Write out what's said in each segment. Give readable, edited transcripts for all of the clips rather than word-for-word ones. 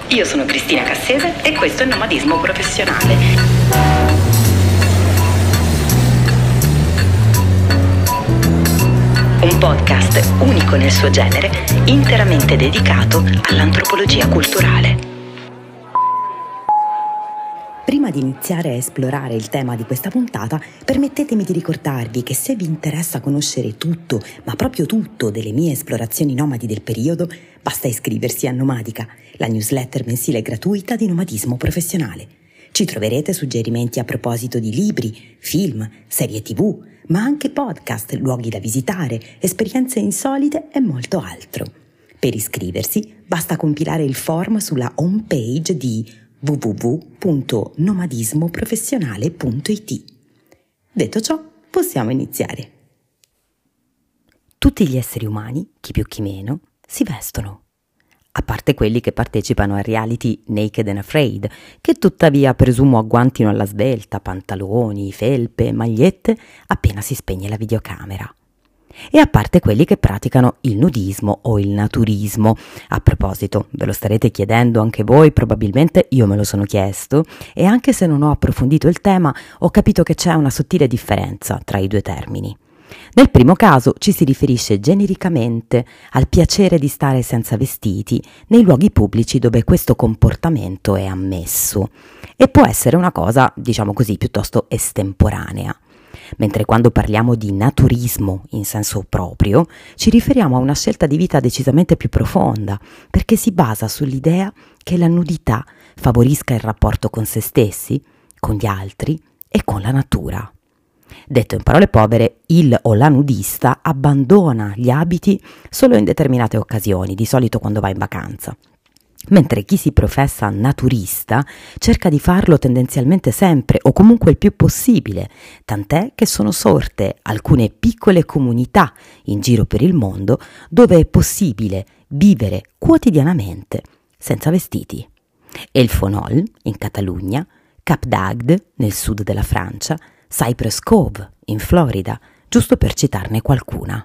Io sono Cristina Cassese e questo è Nomadismo Professionale. Un podcast unico nel suo genere, interamente dedicato all'antropologia culturale. Prima di iniziare a esplorare il tema di questa puntata, permettetemi di ricordarvi che se vi interessa conoscere tutto, ma proprio tutto, delle mie esplorazioni nomadi del periodo, basta iscriversi a Nomadica, la newsletter mensile gratuita di Nomadismo Professionale. Ci troverete suggerimenti a proposito di libri, film, serie TV, ma anche podcast, luoghi da visitare, esperienze insolite e molto altro. Per iscriversi basta compilare il form sulla home page di www.nomadismoprofessionale.it. Detto ciò, possiamo iniziare. Tutti gli esseri umani, chi più chi meno, si vestono. A parte quelli che partecipano al reality Naked and Afraid, che tuttavia presumo agguantino alla svelta pantaloni, felpe, magliette appena si spegne la videocamera. E a parte quelli che praticano il nudismo o il naturismo. A proposito, ve lo starete chiedendo anche voi, probabilmente io me lo sono chiesto, e anche se non ho approfondito il tema, ho capito che c'è una sottile differenza tra i due termini. Nel primo caso ci si riferisce genericamente al piacere di stare senza vestiti nei luoghi pubblici dove questo comportamento è ammesso, e può essere una cosa, diciamo così, piuttosto estemporanea. Mentre quando parliamo di naturismo in senso proprio, ci riferiamo a una scelta di vita decisamente più profonda, perché si basa sull'idea che la nudità favorisca il rapporto con se stessi, con gli altri e con la natura. Detto in parole povere, il o la nudista abbandona gli abiti solo in determinate occasioni, di solito quando va in vacanza. Mentre chi si professa naturista cerca di farlo tendenzialmente sempre o comunque il più possibile, tant'è che sono sorte alcune piccole comunità in giro per il mondo dove è possibile vivere quotidianamente senza vestiti. El Fonol in Catalogna, Cap d'Agde nel sud della Francia, Cypress Cove in Florida, giusto per citarne qualcuna.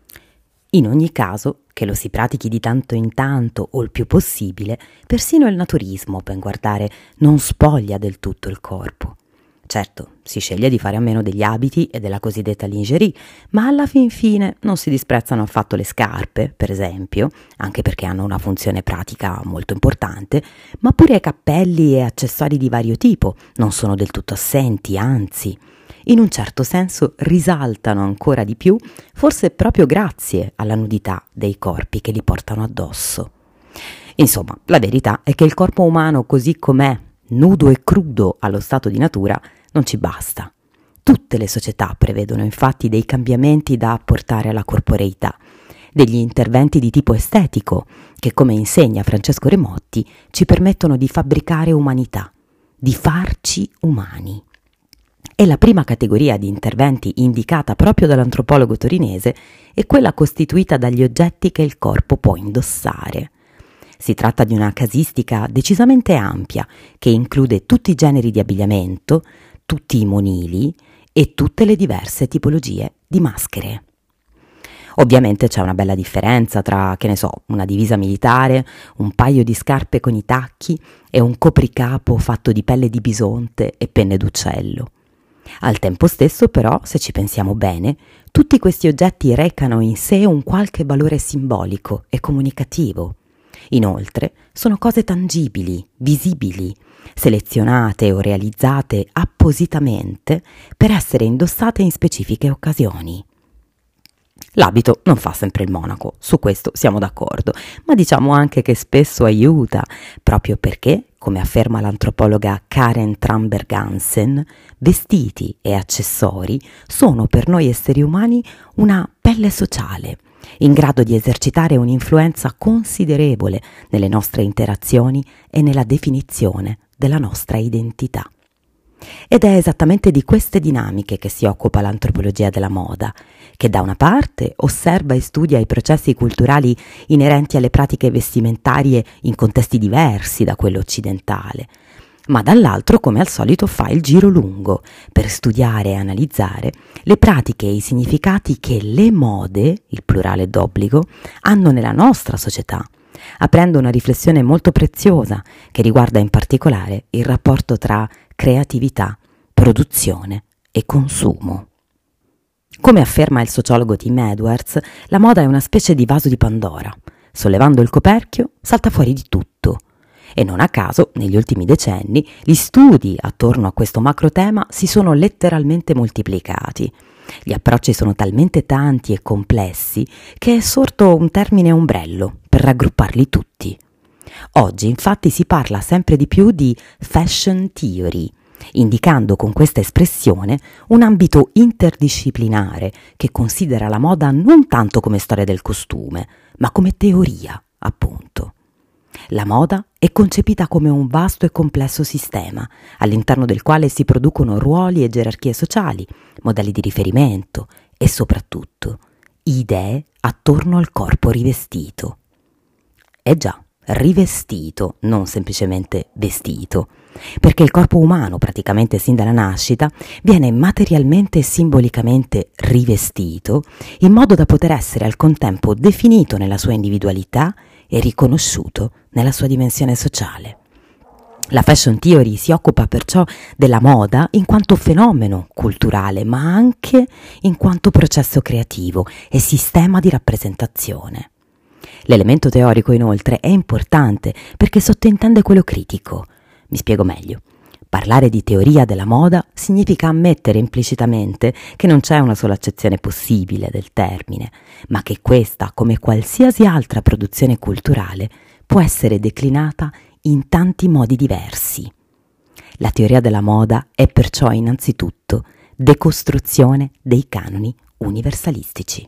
In ogni caso, che lo si pratichi di tanto in tanto o il più possibile, persino il naturismo, ben guardare, non spoglia del tutto il corpo. Certo, si sceglie di fare a meno degli abiti e della cosiddetta lingerie, ma alla fin fine non si disprezzano affatto le scarpe, per esempio, anche perché hanno una funzione pratica molto importante, ma pure cappelli e accessori di vario tipo non sono del tutto assenti, anzi, in un certo senso risaltano ancora di più, forse proprio grazie alla nudità dei corpi che li portano addosso. Insomma, la verità è che il corpo umano così com'è, nudo e crudo allo stato di natura, non ci basta. Tutte le società prevedono infatti dei cambiamenti da apportare alla corporeità, degli interventi di tipo estetico che, come insegna Francesco Remotti, ci permettono di fabbricare umanità, di farci umani. E la prima categoria di interventi indicata proprio dall'antropologo torinese è quella costituita dagli oggetti che il corpo può indossare. Si tratta di una casistica decisamente ampia che include tutti i generi di abbigliamento, tutti i monili e tutte le diverse tipologie di maschere. Ovviamente c'è una bella differenza tra, che ne so, una divisa militare, un paio di scarpe con i tacchi e un copricapo fatto di pelle di bisonte e penne d'uccello. Al tempo stesso, però, se ci pensiamo bene, tutti questi oggetti recano in sé un qualche valore simbolico e comunicativo. Inoltre, sono cose tangibili, visibili, selezionate o realizzate appositamente per essere indossate in specifiche occasioni. L'abito non fa sempre il monaco, su questo siamo d'accordo, ma diciamo anche che spesso aiuta, proprio perché, come afferma l'antropologa Karen Tramberg-Hansen, vestiti e accessori sono per noi esseri umani una pelle sociale, in grado di esercitare un'influenza considerevole nelle nostre interazioni e nella definizione della nostra identità. Ed è esattamente di queste dinamiche che si occupa l'antropologia della moda, che da una parte osserva e studia i processi culturali inerenti alle pratiche vestimentarie in contesti diversi da quello occidentale, ma dall'altro, come al solito, fa il giro lungo per studiare e analizzare le pratiche e i significati che le mode, il plurale d'obbligo, hanno nella nostra società, aprendo una riflessione molto preziosa che riguarda in particolare il rapporto tra creatività, produzione e consumo. Come afferma il sociologo Tim Edwards, la moda è una specie di vaso di Pandora. Sollevando il coperchio salta fuori di tutto. E non a caso, negli ultimi decenni, gli studi attorno a questo macro tema si sono letteralmente moltiplicati. Gli approcci sono talmente tanti e complessi che è sorto un termine ombrello per raggrupparli tutti. Oggi, infatti, si parla sempre di più di fashion theory, indicando con questa espressione un ambito interdisciplinare che considera la moda non tanto come storia del costume, ma come teoria, appunto. La moda è concepita come un vasto e complesso sistema, all'interno del quale si producono ruoli e gerarchie sociali, modelli di riferimento e soprattutto idee attorno al corpo rivestito. Già, rivestito, non semplicemente vestito, perché il corpo umano, praticamente sin dalla nascita, viene materialmente e simbolicamente rivestito in modo da poter essere al contempo definito nella sua individualità e riconosciuto nella sua dimensione sociale. La fashion theory si occupa perciò della moda in quanto fenomeno culturale, ma anche in quanto processo creativo e sistema di rappresentazione. L'elemento teorico, inoltre, è importante perché sottintende quello critico. Mi spiego meglio. Parlare di teoria della moda significa ammettere implicitamente che non c'è una sola accezione possibile del termine, ma che questa, come qualsiasi altra produzione culturale, può essere declinata in tanti modi diversi. La teoria della moda è perciò innanzitutto decostruzione dei canoni universalistici.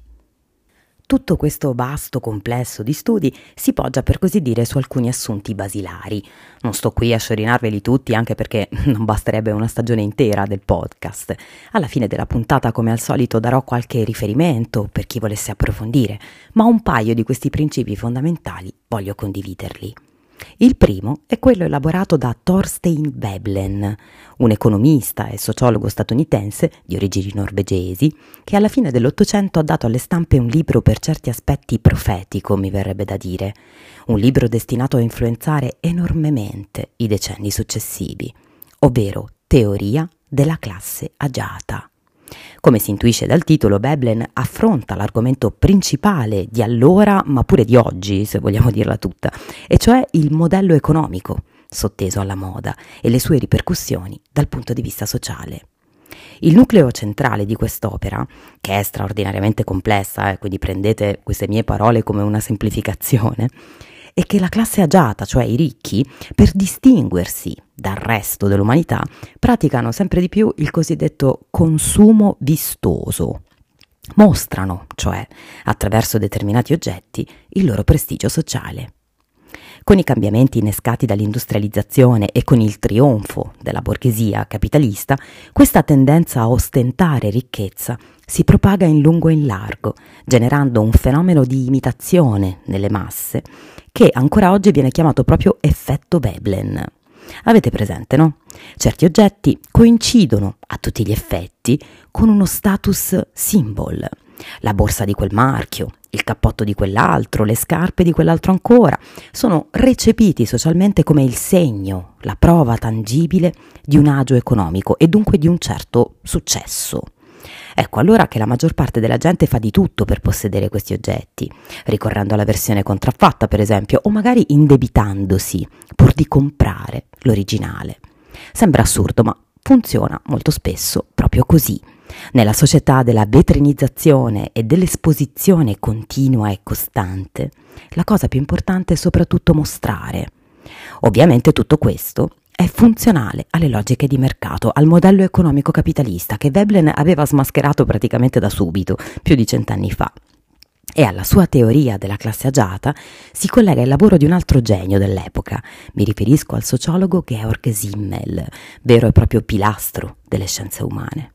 Tutto questo vasto complesso di studi si poggia per così dire su alcuni assunti basilari. Non sto qui a sciorinarveli tutti anche perché non basterebbe una stagione intera del podcast. Alla fine della puntata, come al solito, darò qualche riferimento per chi volesse approfondire, ma un paio di questi principi fondamentali voglio condividerli. Il primo è quello elaborato da Thorstein Veblen, un economista e sociologo statunitense di origini norvegesi, che alla fine dell'Ottocento ha dato alle stampe un libro per certi aspetti profetico, mi verrebbe da dire, un libro destinato a influenzare enormemente i decenni successivi, ovvero Teoria della classe agiata. Come si intuisce dal titolo, Veblen affronta l'argomento principale di allora, ma pure di oggi, se vogliamo dirla tutta, e cioè il modello economico sotteso alla moda e le sue ripercussioni dal punto di vista sociale. Il nucleo centrale di quest'opera, che è straordinariamente complessa, quindi prendete queste mie parole come una semplificazione, è che la classe agiata, cioè i ricchi, per distinguersi dal resto dell'umanità, praticano sempre di più il cosiddetto consumo vistoso. Mostrano, cioè, attraverso determinati oggetti, il loro prestigio sociale. Con i cambiamenti innescati dall'industrializzazione e con il trionfo della borghesia capitalista, questa tendenza a ostentare ricchezza si propaga in lungo e in largo, generando un fenomeno di imitazione nelle masse che ancora oggi viene chiamato proprio effetto Veblen. Avete presente, no? Certi oggetti coincidono a tutti gli effetti con uno status symbol. La borsa di quel marchio, il cappotto di quell'altro, le scarpe di quell'altro ancora, sono recepiti socialmente come il segno, la prova tangibile di un agio economico e dunque di un certo successo. Ecco allora che la maggior parte della gente fa di tutto per possedere questi oggetti, ricorrendo alla versione contraffatta per esempio, o magari indebitandosi pur di comprare l'originale. Sembra assurdo, ma funziona molto spesso proprio così. Nella società della vetrinizzazione e dell'esposizione continua e costante, la cosa più importante è soprattutto mostrare. Ovviamente tutto questo è funzionale alle logiche di mercato, al modello economico capitalista che Veblen aveva smascherato praticamente da subito, più di 100 anni fa. E alla sua teoria della classe agiata si collega il lavoro di un altro genio dell'epoca. Mi riferisco al sociologo Georg Simmel, vero e proprio pilastro delle scienze umane.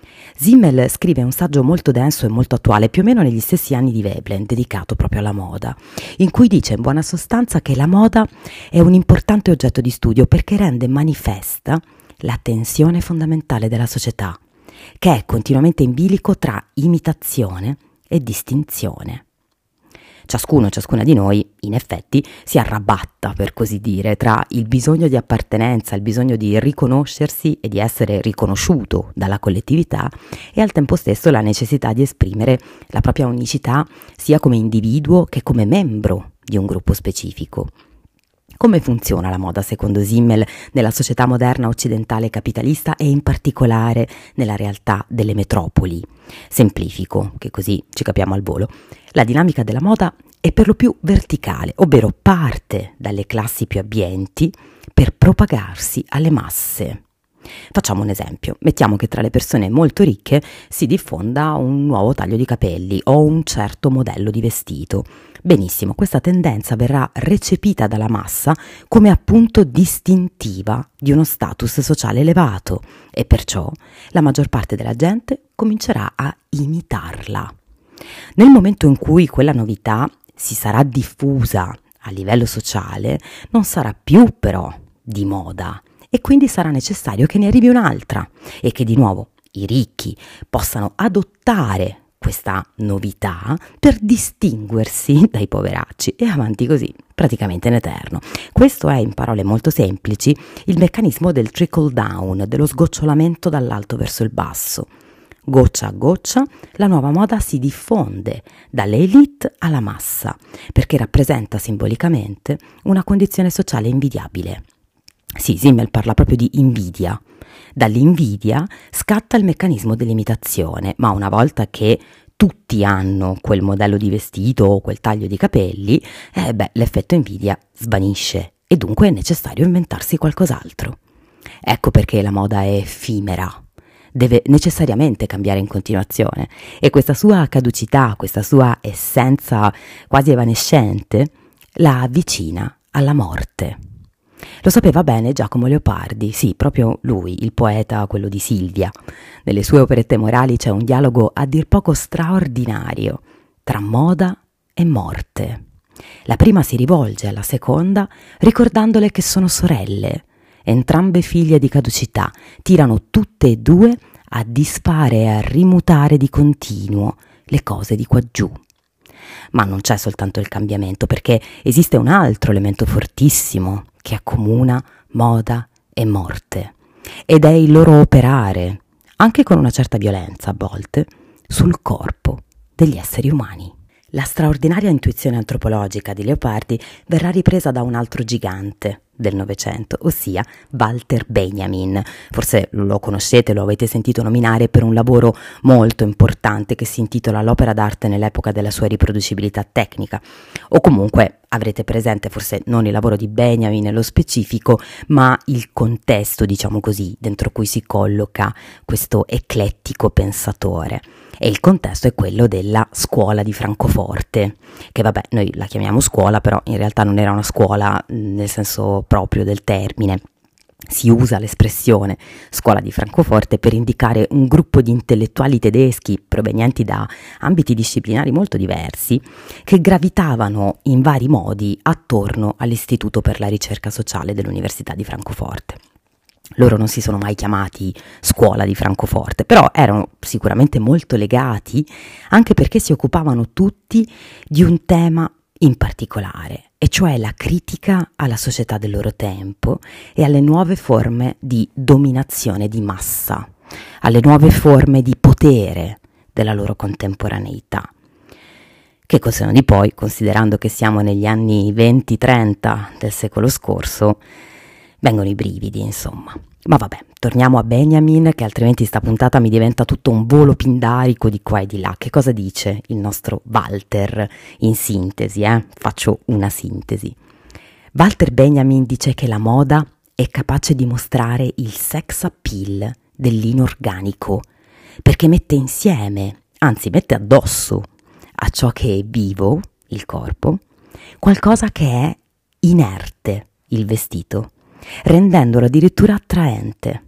Simmel scrive un saggio molto denso e molto attuale, più o meno negli stessi anni di Veblen, dedicato proprio alla moda, in cui dice in buona sostanza che la moda è un importante oggetto di studio perché rende manifesta la tensione fondamentale della società, che è continuamente in bilico tra imitazione e distinzione. ciascuna di noi, in effetti, si arrabatta, per così dire, tra il bisogno di appartenenza, il bisogno di riconoscersi e di essere riconosciuto dalla collettività e al tempo stesso la necessità di esprimere la propria unicità sia come individuo che come membro di un gruppo specifico. Come funziona la moda secondo Simmel nella società moderna occidentale capitalista e in particolare nella realtà delle metropoli? Semplifico, che così ci capiamo al volo. La dinamica della moda è per lo più verticale, ovvero parte dalle classi più abbienti per propagarsi alle masse. Facciamo un esempio, mettiamo che tra le persone molto ricche si diffonda un nuovo taglio di capelli o un certo modello di vestito. Benissimo, questa tendenza verrà recepita dalla massa come appunto distintiva di uno status sociale elevato e perciò la maggior parte della gente comincerà a imitarla. Nel momento in cui quella novità si sarà diffusa a livello sociale, non sarà più però di moda e quindi sarà necessario che ne arrivi un'altra e che di nuovo i ricchi possano adottare questa novità per distinguersi dai poveracci e avanti così, praticamente in eterno. Questo è, in parole molto semplici, il meccanismo del trickle down, dello sgocciolamento dall'alto verso il basso. Goccia a goccia, la nuova moda si diffonde dalle elite alla massa, perché rappresenta simbolicamente una condizione sociale invidiabile. Sì, Simmel parla proprio di invidia. Dall'invidia scatta il meccanismo dell'imitazione, ma una volta che tutti hanno quel modello di vestito o quel taglio di capelli, l'effetto invidia svanisce e dunque è necessario inventarsi qualcos'altro. Ecco perché la moda è effimera, deve necessariamente cambiare in continuazione e questa sua caducità, questa sua essenza quasi evanescente, la avvicina alla morte. Lo sapeva bene Giacomo Leopardi, sì, proprio lui, il poeta, quello di Silvia. Nelle sue operette morali c'è un dialogo a dir poco straordinario tra moda e morte. La prima si rivolge alla seconda ricordandole che sono sorelle, entrambe figlie di caducità, tirano tutte e due a disfare e a rimutare di continuo le cose di quaggiù. Ma non c'è soltanto il cambiamento, perché esiste un altro elemento fortissimo che accomuna moda e morte, ed è il loro operare, anche con una certa violenza a volte, sul corpo degli esseri umani. La straordinaria intuizione antropologica di Leopardi verrà ripresa da un altro gigante del Novecento, ossia Walter Benjamin. Forse lo conoscete, lo avete sentito nominare per un lavoro molto importante che si intitola L'opera d'arte nell'epoca della sua riproducibilità tecnica, o comunque avrete presente forse non il lavoro di Benjamin nello specifico, ma il contesto, diciamo così, dentro cui si colloca questo eclettico pensatore. E il contesto è quello della scuola di Francoforte, che vabbè, noi la chiamiamo scuola, però in realtà non era una scuola nel senso proprio del termine. Si usa l'espressione scuola di Francoforte per indicare un gruppo di intellettuali tedeschi provenienti da ambiti disciplinari molto diversi che gravitavano in vari modi attorno all'Istituto per la ricerca sociale dell'Università di Francoforte. Loro non si sono mai chiamati scuola di Francoforte, però erano sicuramente molto legati, anche perché si occupavano tutti di un tema in particolare, e cioè la critica alla società del loro tempo e alle nuove forme di dominazione di massa, alle nuove forme di potere della loro contemporaneità. Che cos'è di poi, considerando che siamo negli anni 20-30 del secolo scorso, vengono i brividi, insomma. Ma vabbè, torniamo a Benjamin, che altrimenti sta puntata mi diventa tutto un volo pindarico di qua e di là. Che cosa dice il nostro Walter in sintesi? Faccio una sintesi. Walter Benjamin dice che la moda è capace di mostrare il sex appeal dell'inorganico, perché mette insieme, anzi mette addosso a ciò che è vivo, il corpo, qualcosa che è inerte, il vestito, rendendolo addirittura attraente.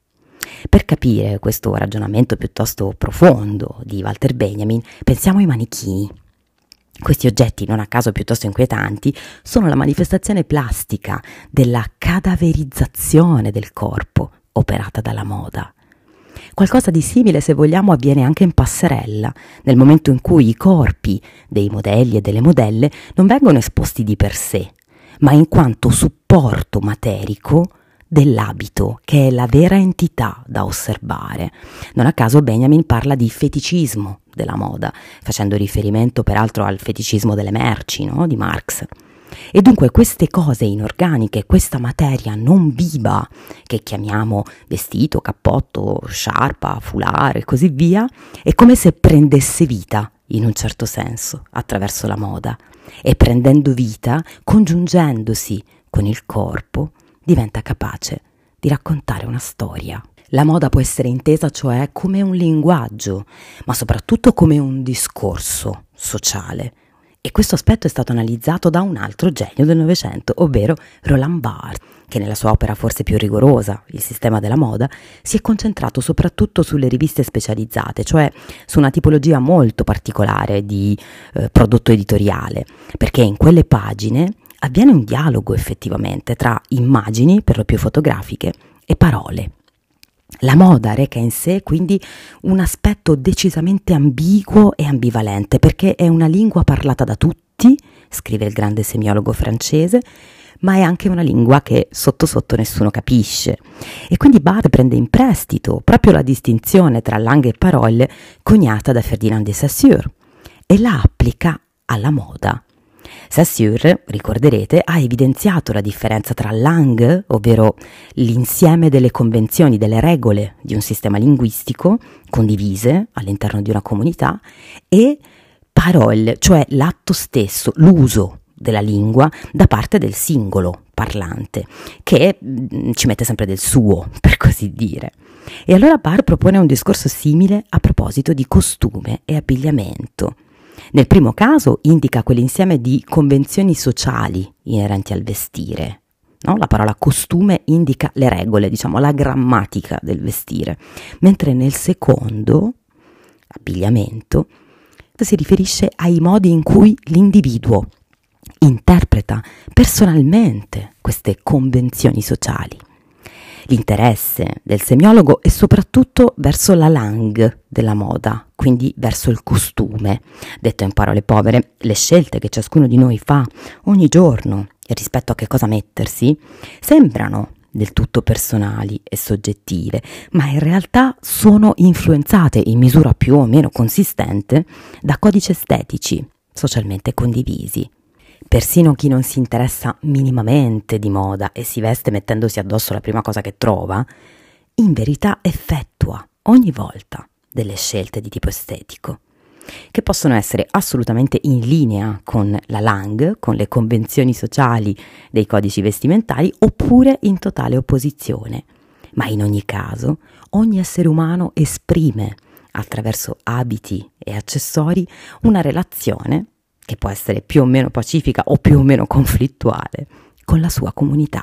Per capire questo ragionamento piuttosto profondo di Walter Benjamin, pensiamo ai manichini. Questi oggetti, non a caso piuttosto inquietanti, sono la manifestazione plastica della cadaverizzazione del corpo operata dalla moda. Qualcosa di simile, se vogliamo, avviene anche in passerella, nel momento in cui i corpi dei modelli e delle modelle non vengono esposti di per sé, ma in quanto supporto materico dell'abito, che è la vera entità da osservare. Non a caso Benjamin parla di feticismo della moda, facendo riferimento peraltro al feticismo delle merci, no? Di Marx. E dunque queste cose inorganiche, questa materia non viva che chiamiamo vestito, cappotto, sciarpa, foulard e così via, è come se prendesse vita in un certo senso attraverso la moda, e prendendo vita, congiungendosi con il corpo, diventa capace di raccontare una storia. La moda può essere intesa cioè come un linguaggio, ma soprattutto come un discorso sociale. E questo aspetto è stato analizzato da un altro genio del Novecento, ovvero Roland Barthes, che nella sua opera forse più rigorosa, Il sistema della moda, si è concentrato soprattutto sulle riviste specializzate, cioè su una tipologia molto particolare di prodotto editoriale, perché in quelle pagine avviene un dialogo effettivamente tra immagini, per lo più fotografiche, e parole. La moda reca in sé quindi un aspetto decisamente ambiguo e ambivalente, perché è una lingua parlata da tutti, scrive il grande semiologo francese, ma è anche una lingua che sotto sotto nessuno capisce. E quindi Barthes prende in prestito proprio la distinzione tra langue e parole coniata da Ferdinand de Saussure e la applica alla moda. Saussure, ricorderete, ha evidenziato la differenza tra langue, ovvero l'insieme delle convenzioni, delle regole di un sistema linguistico condivise all'interno di una comunità, e parole, cioè l'atto stesso, l'uso della lingua da parte del singolo parlante, che ci mette sempre del suo, per così dire. E allora Barthes propone un discorso simile a proposito di costume e abbigliamento. Nel primo caso indica quell'insieme di convenzioni sociali inerenti al vestire, no? La parola costume indica le regole, diciamo la grammatica del vestire, mentre nel secondo, abbigliamento, si riferisce ai modi in cui l'individuo interpreta personalmente queste convenzioni sociali. L'interesse del semiologo è soprattutto verso la langue della moda, quindi verso il costume. Detto in parole povere, le scelte che ciascuno di noi fa ogni giorno rispetto a che cosa mettersi sembrano del tutto personali e soggettive, ma in realtà sono influenzate in misura più o meno consistente da codici estetici socialmente condivisi. Persino chi non si interessa minimamente di moda e si veste mettendosi addosso la prima cosa che trova, in verità effettua ogni volta delle scelte di tipo estetico, che possono essere assolutamente in linea con la langue, con le convenzioni sociali dei codici vestimentali, oppure in totale opposizione. Ma in ogni caso, ogni essere umano esprime, attraverso abiti e accessori, una relazione che può essere più o meno pacifica o più o meno conflittuale con la sua comunità.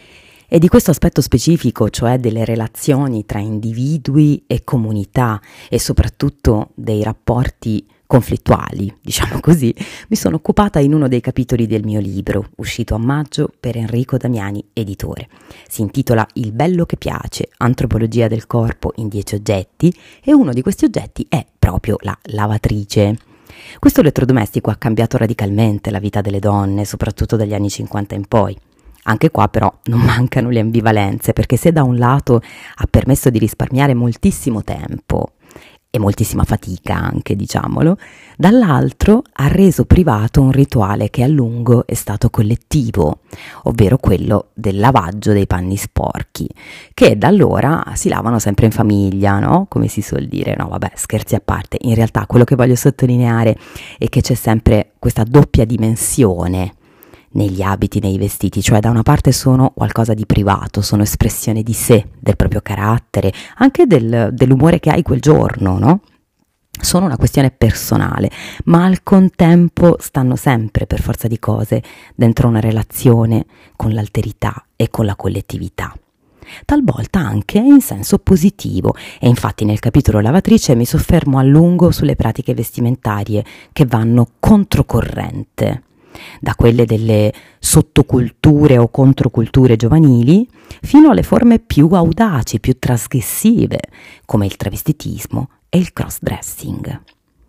E di questo aspetto specifico, cioè delle relazioni tra individui e comunità e soprattutto dei rapporti conflittuali, diciamo così, mi sono occupata in uno dei capitoli del mio libro, uscito a maggio per Enrico Damiani, editore. Si intitola Il bello che piace, antropologia del corpo in 10 oggetti, e uno di questi oggetti è proprio la lavatrice. Questo elettrodomestico ha cambiato radicalmente la vita delle donne, soprattutto dagli anni 50 in poi. Anche qua però non mancano le ambivalenze, perché se da un lato ha permesso di risparmiare moltissimo tempo e moltissima fatica anche, diciamolo, dall'altro ha reso privato un rituale che a lungo è stato collettivo, ovvero quello del lavaggio dei panni sporchi, che da allora si lavano sempre in famiglia, no? Come si suol dire. No, vabbè, scherzi a parte, in realtà quello che voglio sottolineare è che c'è sempre questa doppia dimensione negli abiti, nei vestiti, cioè da una parte sono qualcosa di privato, sono espressione di sé, del proprio carattere, anche dell'umore che hai quel giorno, no? Sono una questione personale, ma al contempo stanno sempre, per forza di cose, dentro una relazione con l'alterità e con la collettività. Talvolta anche in senso positivo, e infatti nel capitolo lavatrice mi soffermo a lungo sulle pratiche vestimentarie che vanno controcorrente. da quelle delle sottoculture o controculture giovanili fino alle forme più audaci, più trasgressive, come il travestitismo e il cross-dressing.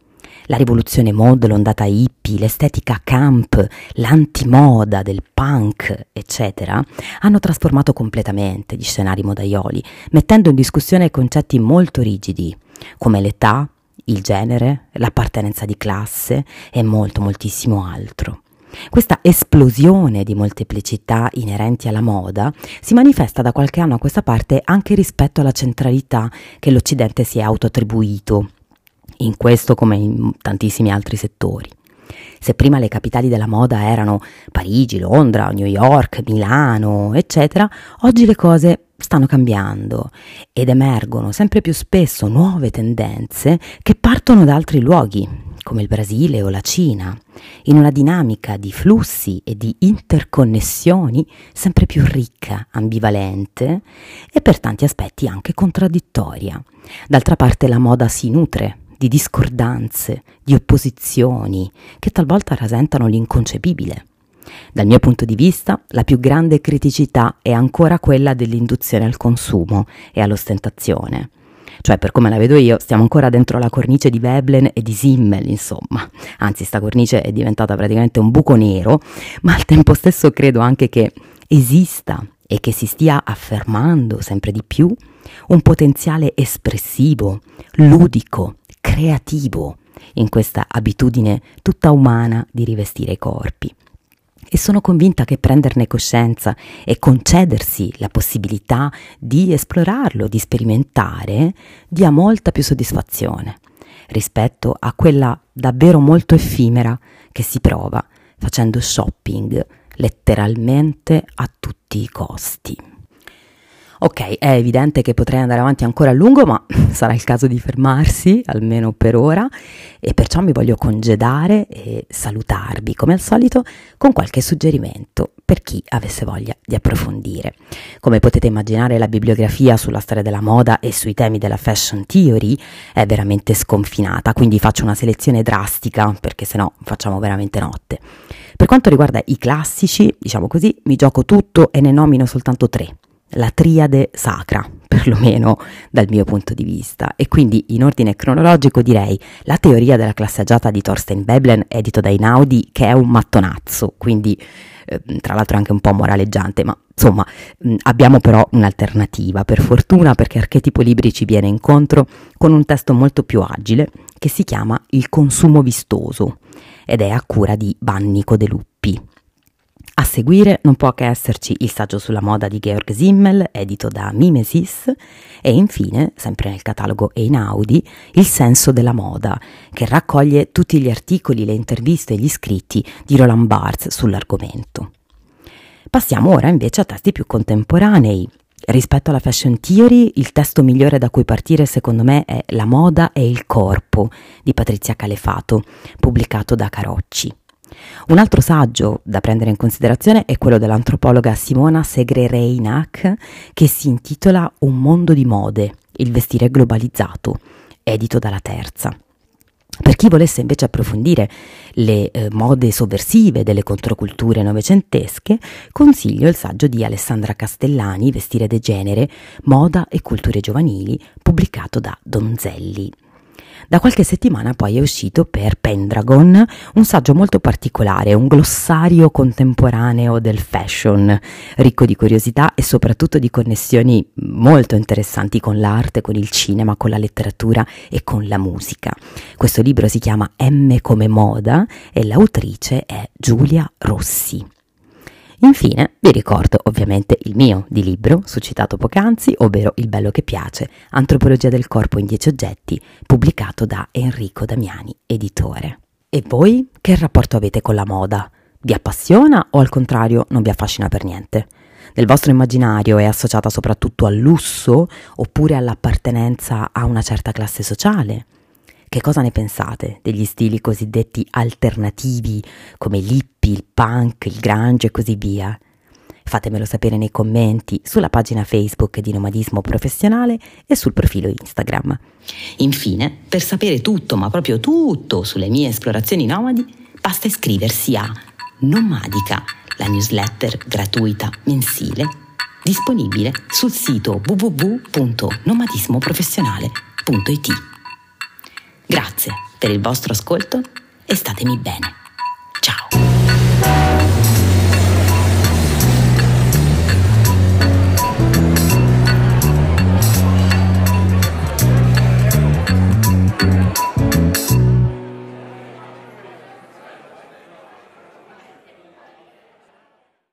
La rivoluzione mod, l'ondata hippie, l'estetica camp, l'antimoda del punk, eccetera, hanno trasformato completamente gli scenari modaioli, mettendo in discussione concetti molto rigidi, come l'età, il genere, l'appartenenza di classe e moltissimo altro. Questa esplosione di molteplicità inerenti alla moda si manifesta da qualche anno a questa parte anche rispetto alla centralità che l'Occidente si è autoattribuito, in questo come in tantissimi altri settori. Se prima le capitali della moda erano Parigi, Londra, New York, Milano, eccetera, oggi le cose stanno cambiando ed emergono sempre più spesso nuove tendenze che partono da altri luoghi, come il Brasile o la Cina, in una dinamica di flussi e di interconnessioni sempre più ricca, ambivalente e per tanti aspetti anche contraddittoria. D'altra parte la moda si nutre di discordanze, di opposizioni che talvolta rasentano l'inconcepibile. Dal mio punto di vista, la più grande criticità è ancora quella dell'induzione al consumo e all'ostentazione. Cioè, per come la vedo io, stiamo ancora dentro la cornice di Veblen e di Simmel, insomma. Anzi, sta cornice è diventata praticamente un buco nero, ma al tempo stesso credo anche che esista e che si stia affermando sempre di più un potenziale espressivo, ludico, creativo in questa abitudine tutta umana di rivestire i corpi. E sono convinta che prenderne coscienza e concedersi la possibilità di esplorarlo, di sperimentare, dia molta più soddisfazione rispetto a quella davvero molto effimera che si prova facendo shopping letteralmente a tutti i costi. Ok, è evidente che potrei andare avanti ancora a lungo, ma sarà il caso di fermarsi, almeno per ora, e perciò mi voglio congedare e salutarvi, come al solito, con qualche suggerimento per chi avesse voglia di approfondire. Come potete immaginare, la bibliografia sulla storia della moda e sui temi della fashion theory è veramente sconfinata, quindi faccio una selezione drastica, perché sennò facciamo veramente notte. Per quanto riguarda i classici, diciamo così, mi gioco tutto e ne nomino soltanto 3. La triade sacra, perlomeno dal mio punto di vista, e quindi in ordine cronologico direi La teoria della classe agiata di Thorstein Veblen, edito da Einaudi, che è un mattonazzo, quindi tra l'altro anche un po' moraleggiante, ma insomma abbiamo però un'alternativa, per fortuna, perché Archetipo Libri ci viene incontro con un testo molto più agile che si chiama Il consumo vistoso ed è a cura di Vannico De Luppi. A seguire non può che esserci il saggio sulla moda di Georg Simmel, edito da Mimesis, e infine, sempre nel catalogo Einaudi, Il senso della moda, che raccoglie tutti gli articoli, le interviste e gli scritti di Roland Barthes sull'argomento. Passiamo ora invece a testi più contemporanei. Rispetto alla fashion theory, il testo migliore da cui partire secondo me è La moda e il corpo di Patrizia Calefato, pubblicato da Carocci. Un altro saggio da prendere in considerazione è quello dell'antropologa Simona Segre-Reinach, che si intitola Un mondo di mode, il vestire globalizzato, edito dalla Terza. Per chi volesse invece approfondire le mode sovversive delle controculture novecentesche, consiglio il saggio di Alessandra Castellani, Vestire de genere, moda e culture giovanili, pubblicato da Donzelli. Da qualche settimana poi è uscito per Pendragon un saggio molto particolare, un glossario contemporaneo del fashion, ricco di curiosità e soprattutto di connessioni molto interessanti con l'arte, con il cinema, con la letteratura e con la musica. Questo libro si chiama M come moda e l'autrice è Giulia Rossi. Infine vi ricordo ovviamente il mio di libro, suscitato poc'anzi, ovvero Il bello che piace, Antropologia del corpo in 10 oggetti, pubblicato da Enrico Damiani, editore. E voi che rapporto avete con la moda? Vi appassiona o al contrario non vi affascina per niente? Nel vostro immaginario è associata soprattutto al lusso oppure all'appartenenza a una certa classe sociale? Che cosa ne pensate degli stili cosiddetti alternativi come l'hippie, il punk, il grunge e così via? Fatemelo sapere nei commenti sulla pagina Facebook di Nomadismo Professionale e sul profilo Instagram. Infine, per sapere tutto, ma proprio tutto, sulle mie esplorazioni nomadi, basta iscriversi a Nomadica, la newsletter gratuita mensile disponibile sul sito www.nomadismoprofessionale.it. Grazie per il vostro ascolto e statemi bene.